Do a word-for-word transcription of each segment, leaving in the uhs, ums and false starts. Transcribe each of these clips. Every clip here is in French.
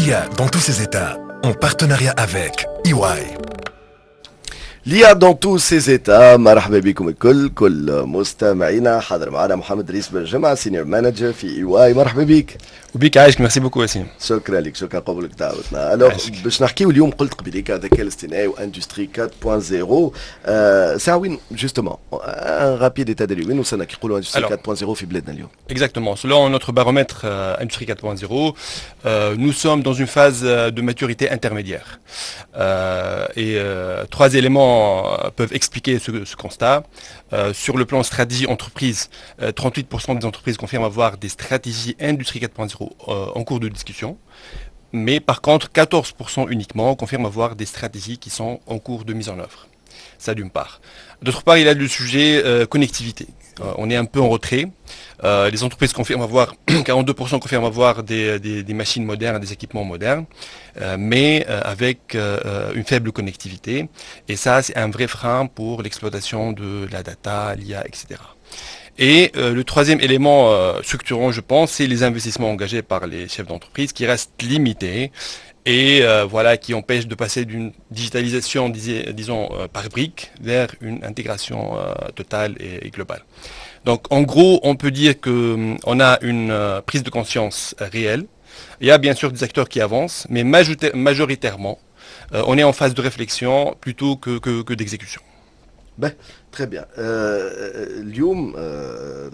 l'I A dans tous ses états, en partenariat avec E Y. l'I A dans tous ses états. مرحبا بكم الكل كل مستمعينا. حاضر معنا محمد رئيس بالجمعة سينيور مانجر في اي واي. مرحبا بك. وبيك عايشك. ميرسي بوكو وسيم. شكرا لك شكرا قبولك دعوتنا. الوغ باش نحكيو اليوم قلت قبيليك الذكاء الاصطناعي واندستري أربعة فاصلة صفر. ساعة وين جوستومون ان رابيد ايتا دي ليو وين وصلنا كي يقولوا اندستري أربعة فاصلة صفر في بلادنا اليوم؟ Exactement. Selon notre baromètre euh, Industrie quatre point zéro, euh, nous sommes dans une phase de maturité intermédiaire. Euh, et euh, trois éléments euh, peuvent expliquer ce, ce constat. Euh, sur le plan stratégie entreprise, euh, trente-huit pour cent des entreprises confirment avoir des stratégies Industrie quatre point zéro euh, en cours de discussion. Mais par contre, quatorze pour cent uniquement confirment avoir des stratégies qui sont en cours de mise en œuvre. Ça d'une part. D'autre part, il y a le sujet euh, connectivité. Euh, on est un peu en retrait. Euh, les entreprises confirment avoir, quarante-deux pour cent confirment avoir des, des, des machines modernes, des équipements modernes, euh, mais euh, avec euh, une faible connectivité. Et ça, c'est un vrai frein pour l'exploitation de la data, l'I A, et cetera. Et euh, le troisième élément euh, structurant, je pense, c'est les investissements engagés par les chefs d'entreprise qui restent limités et euh, voilà, qui empêchent de passer d'une digitalisation, dis- disons, euh, par briques vers une intégration euh, totale et, et globale. Donc en gros, on peut dire qu'on a une euh, prise de conscience euh, réelle. Il y a bien sûr des acteurs qui avancent, mais majorita- majoritairement, euh, on est en phase de réflexion plutôt que, que, que d'exécution. به تري بيان. اليوم آه،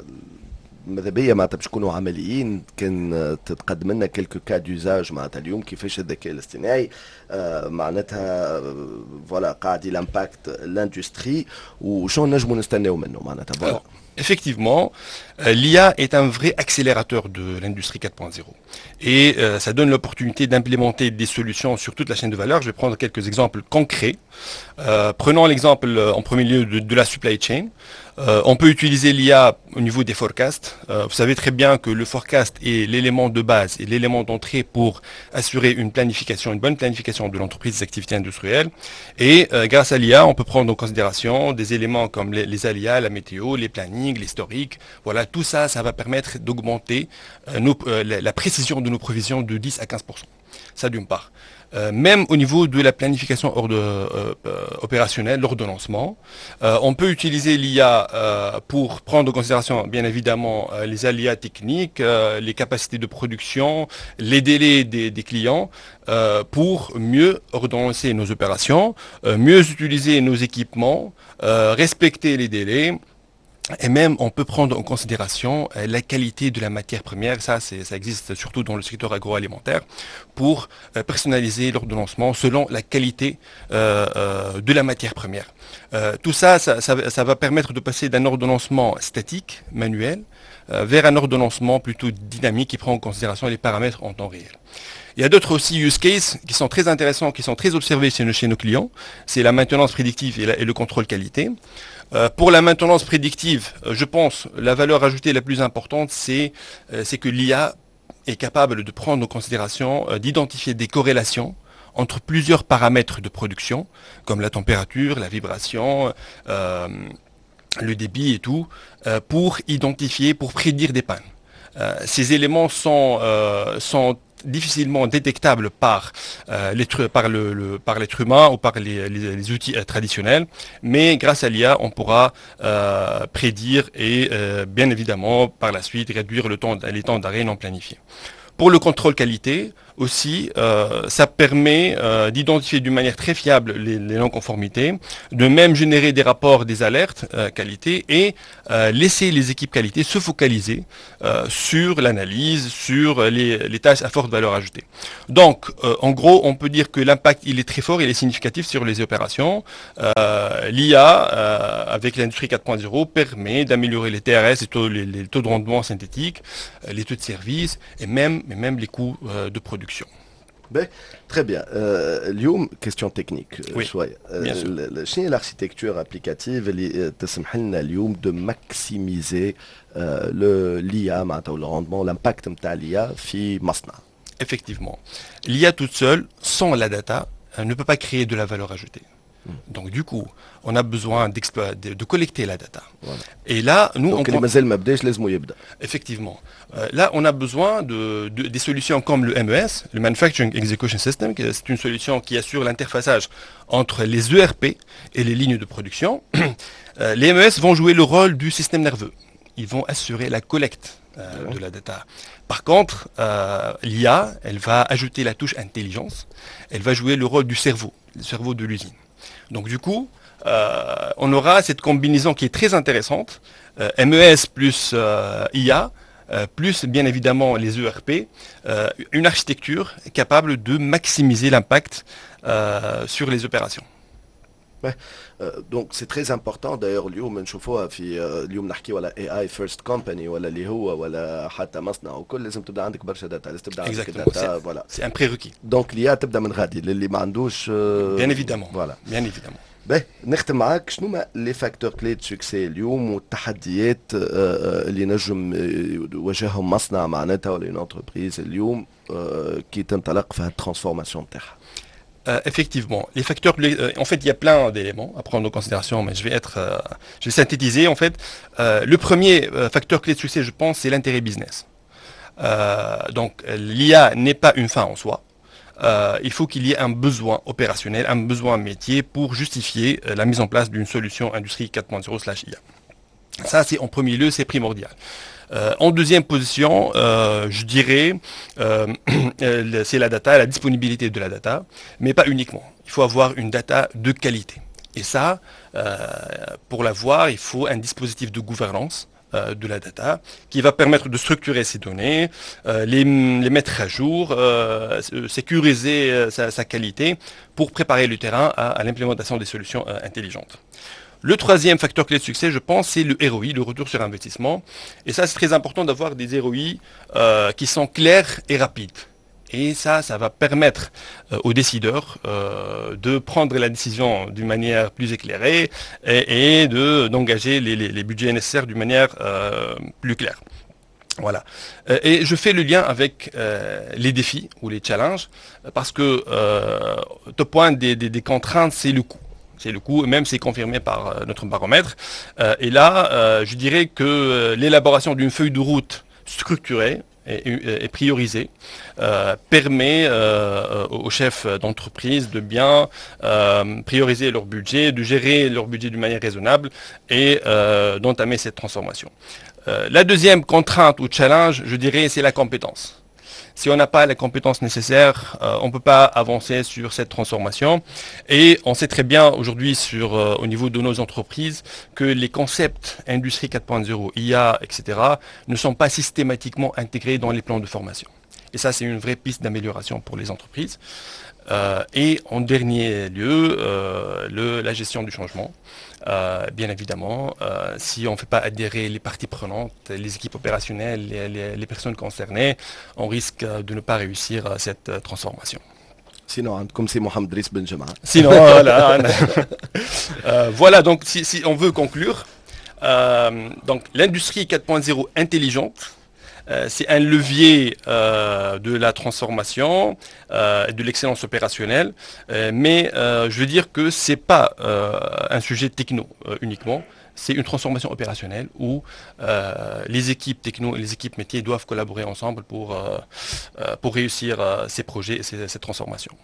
ماذا بيا معناتها باش نكونوا عمليين كان آه، تتقدم لنا كيلكو كا دوزاج معناتها اليوم كيفاش الذكاء الاصطناعي آه، معناتها آه، فوالا قاعد يلامباكت لاندستري وشنو نجموا نستناو منه معناتها فوالا. Alors, effectivement, euh, l'I A est un vrai accélérateur de l'industrie quatre point zéro. Et euh, ça donne l'opportunité d'implémenter des solutions sur toute la chaîne de valeur. Je vais prendre quelques exemples concrets. Euh, prenons l'exemple euh, en premier lieu de, de la supply chain. Euh, on peut utiliser l'I A au niveau des forecasts. Euh, vous savez très bien que le forecast est l'élément de base et l'élément d'entrée pour assurer une planification, une bonne planification de l'entreprise des activités industrielles. Et euh, grâce à l'I A, on peut prendre en considération des éléments comme les, les aléas, la météo, les plannings, l'historique. Voilà, tout ça, ça va permettre d'augmenter euh, nos, euh, la, la précision de nos prévisions de dix à quinze pour cent. Ça d'une part. Euh, même au niveau de la planification hors de, euh, euh, opérationnelle, l'ordonnancement, euh, on peut utiliser l'I A euh, pour prendre en considération bien évidemment euh, les aléas techniques, euh, les capacités de production, les délais des, des clients, euh, pour mieux ordonnancer nos opérations, euh, mieux utiliser nos équipements, euh, respecter les délais. Et même, on peut prendre en considération euh, la qualité de la matière première, ça, c'est, ça existe surtout dans le secteur agroalimentaire, pour euh, personnaliser l'ordonnancement selon la qualité euh, euh, de la matière première. Euh, tout ça ça, ça, ça va permettre de passer d'un ordonnancement statique, manuel, euh, vers un ordonnancement plutôt dynamique qui prend en considération les paramètres en temps réel. Il y a d'autres aussi use cases qui sont très intéressants, qui sont très observés chez nos, chez nos clients. C'est la maintenance prédictive et, la, et le contrôle qualité. Euh, pour la maintenance prédictive, euh, je pense la valeur ajoutée la plus importante, c'est, euh, c'est que l'I A est capable de prendre en considération, euh, d'identifier des corrélations entre plusieurs paramètres de production, comme la température, la vibration, euh, le débit et tout, euh, pour identifier, pour prédire des pannes. Euh, ces éléments sont, euh, sont difficilement détectables par, euh, l'être, par, le, le, par l'être humain ou par les, les, les outils euh, traditionnels, mais grâce à l'I A, on pourra euh, prédire et euh, bien évidemment par la suite réduire le temps, les temps d'arrêt non planifiés. Pour le contrôle qualité, aussi, euh, ça permet euh, d'identifier d'une manière très fiable les, les non-conformités, de même générer des rapports, des alertes euh, qualité et euh, laisser les équipes qualité se focaliser euh, sur l'analyse, sur les, les tâches à forte valeur ajoutée. Donc, euh, en gros, on peut dire que l'impact, il est très fort, il est significatif sur les opérations. Euh, L'I A, euh, avec l'industrie quatre point zéro, permet d'améliorer les T R S, les taux, les, les taux de rendement synthétique, euh, les taux de service et même, et même les coûts euh, de production. Ben, très bien. Euh, اليوم question technique euh, Oui, شوية. bien sûr. Euh, شنو هي l'architecture applicative اللي تسمح لنا اليوم de maximiser euh, le l'I A معناتها le rendement l'impact نتاع l'I A في مصنع. Effectivement. L'I A toute seule, sans la data, euh, ne peut pas créer de la valeur ajoutée. Donc du coup, on a besoin de, de collecter la data. Voilà. Et là, nous, Donc, on... on... Effectivement. Euh, là, on a besoin de, de, des solutions comme le M E S, le Manufacturing Execution System. C'est une solution qui assure l'interfaçage entre les E R P et les lignes de production. euh, les M E S vont jouer le rôle du système nerveux. Ils vont assurer la collecte euh, de la data. Par contre, euh, l'I A, elle va ajouter la touche intelligence. Elle va jouer le rôle du cerveau, le cerveau de l'usine. Donc du coup, euh, on aura cette combinaison qui est très intéressante, euh, M E S plus euh, I A, euh, plus bien évidemment les E R P, euh, une architecture capable de maximiser l'impact euh, sur les opérations. Ouais. دونك سي تري امبورطون دايوغ اليوم نشوفوها في اليوم نحكيو على اي اي فيرست كومباني ولا اللي هو ولا حتى مصنع وكل لازم تبدا عندك برشا داتا لازم تبدا عندك داتا فوالا سي ان بريروكي دونك ليا تبدا من غادي للي ما عندوش بيان ايفيدامون فوالا بيان ايفيدامون باهي نختم معاك شنو هما لي فاكتور كلي دو سوكسي اليوم والتحديات اللي نجم يواجههم مصنع معناتها ولا اون انتربريز اليوم كي تنطلق في هاد الترانسفورماسيون تاعها Euh, effectivement, les facteurs, euh, en fait, il y a plein d'éléments à prendre en considération, mais je vais être, euh, je vais synthétiser. En fait, euh, le premier euh, facteur clé de succès, je pense, c'est l'intérêt business. Euh, donc, l'I A n'est pas une fin en soi. Euh, il faut qu'il y ait un besoin opérationnel, un besoin métier pour justifier euh, la mise en place d'une solution industrie quatre point zéro slash I A. Ça, c'est en premier lieu, c'est primordial. Euh, en deuxième position, euh, je dirais, euh, c'est la data, la disponibilité de la data, mais pas uniquement. Il faut avoir une data de qualité. Et ça, euh, pour l'avoir, il faut un dispositif de gouvernance euh, de la data qui va permettre de structurer ces données, euh, les, les mettre à jour, euh, sécuriser euh, sa, sa qualité pour préparer le terrain à, à l'implémentation des solutions euh, intelligentes. Le troisième facteur clé de succès, je pense, c'est le R O I, le retour sur investissement. Et ça, c'est très important d'avoir des R O I euh, qui sont clairs et rapides. Et ça, ça va permettre euh, aux décideurs euh, de prendre la décision d'une manière plus éclairée et, et de, d'engager les, les, les budgets nécessaires d'une manière euh, plus claire. Voilà. Et je fais le lien avec euh, les défis ou les challenges, parce que euh, au point des, des, des contraintes, c'est le coût. C'est le coût, même c'est confirmé par euh, notre baromètre. Euh, et là, euh, je dirais que euh, l'élaboration d'une feuille de route structurée et, et, et priorisée euh, permet euh, aux chefs d'entreprise de bien euh, prioriser leur budget, de gérer leur budget d'une manière raisonnable et euh, d'entamer cette transformation. Euh, la deuxième contrainte ou challenge, je dirais, c'est la compétence. Si on n'a pas les compétences nécessaires, euh, on ne peut pas avancer sur cette transformation. Et on sait très bien aujourd'hui sur euh, au niveau de nos entreprises que les concepts Industrie quatre point zéro, I A, et cetera ne sont pas systématiquement intégrés dans les plans de formation. Et ça, c'est une vraie piste d'amélioration pour les entreprises. Euh, et en dernier lieu, euh, le, la gestion du changement. Euh, bien évidemment, euh, si on ne fait pas adhérer les parties prenantes, les équipes opérationnelles, les, les, les personnes concernées, on risque de ne pas réussir cette euh, transformation. Sinon, comme c'est Mohamed Driss Ben Jama. Sinon, voilà. euh, voilà, donc si, si on veut conclure, euh, donc l'industrie quatre point zéro intelligente, Euh, c'est un levier euh, de la transformation, euh, de l'excellence opérationnelle, euh, mais euh, je veux dire que c'est pas euh, un sujet techno euh, uniquement, c'est une transformation opérationnelle où euh, les équipes techno et les équipes métiers doivent collaborer ensemble pour, euh, euh, pour réussir euh, ces projets et ces, ces transformations.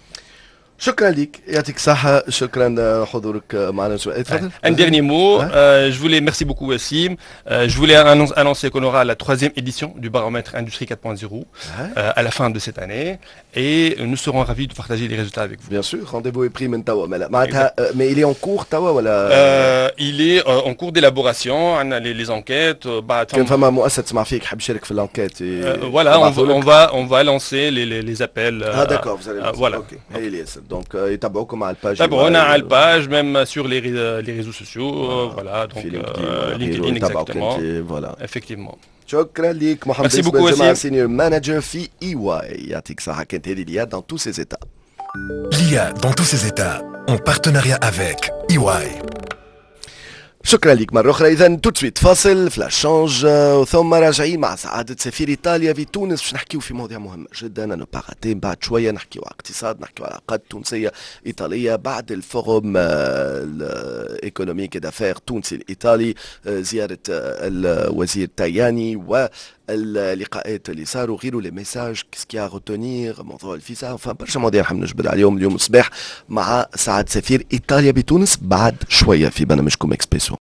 شكرا لك يعطيك الصحة شكرا حضورك معنا شوية تفضل. Un dernier mot, euh, je voulais, merci beaucoup Wassim, euh, je voulais annoncer, annoncer qu'on aura la troisième édition du baromètre Industrie quatre point zéro euh, à la fin de cette année et nous serons ravis de partager les résultats avec vous. Bien sûr, rendez-vous est pris maintenant, mais il est en cours توا ولا euh, il est euh, en cours d'élaboration, on a les, les enquêtes. Bah, كان فما مؤسسة تسمع فيك حاب يشارك في l'enquête. Euh, voilà, on, on va on va lancer les, les, les appels. Ah d'accord, vous allez euh, voilà. Okay. Okay. Donc يتابعوكم على الباج. تابعونا على الباج même sur les les réseaux sociaux, euh, voilà, donc euh, LinkedIn exactement. Voilà. Effectivement. شكرا لك محمد Merci beaucoup aussi. senior manager في إي واي. يعطيك الصحة كانت هذه l'I A dans tous ses états. L'I A dans tous ses états, en partenariat avec E Y. شكرا لك مرة أخرى. إذا توتسويت فاصل فلاش شانج ثم راجعين مع سعادة سفير إيطاليا في تونس باش نحكيو في مواضيع مهمة جدا. أنا باغاتين بعد شوية نحكيو على اقتصاد، نحكيو على علاقات تونسية إيطالية بعد الفوروم الإيكونوميك دافير تونسي الإيطالي، زيارة الوزير تاياني واللقاءات اللي صاروا غيروا لي ميساج كيسكي روتونير موضوع الفيزا، فبرشا مواضيع نحب نجبد عليهم اليوم الصباح مع سعادة سفير إيطاليا بتونس بعد شوية في برنامجكم اكسبريسو.